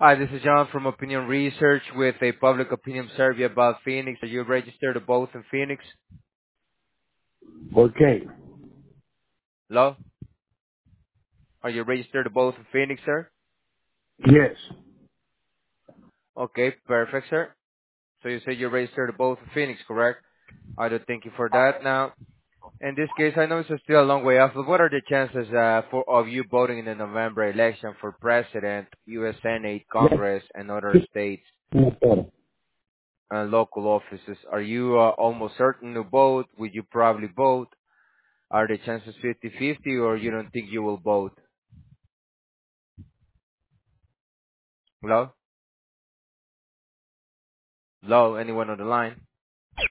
Hi, this is John from Opinion Research with a public opinion survey about Phoenix. Are you registered to vote in Phoenix? Okay. Hello? Are you registered to vote in Phoenix, sir? Yes. Okay, perfect, sir. So you said you're registered to vote in Phoenix, correct? I do thank you for that. Now, in this case, I know it's still a long way off, but what are the chances of you voting in the November election for president, U.S. Senate, Yes. Congress, and other states and local offices? Are you almost certain to vote? Would you probably vote? Are the chances 50-50 or you don't think you will vote? Hello? Hello? Anyone on the line?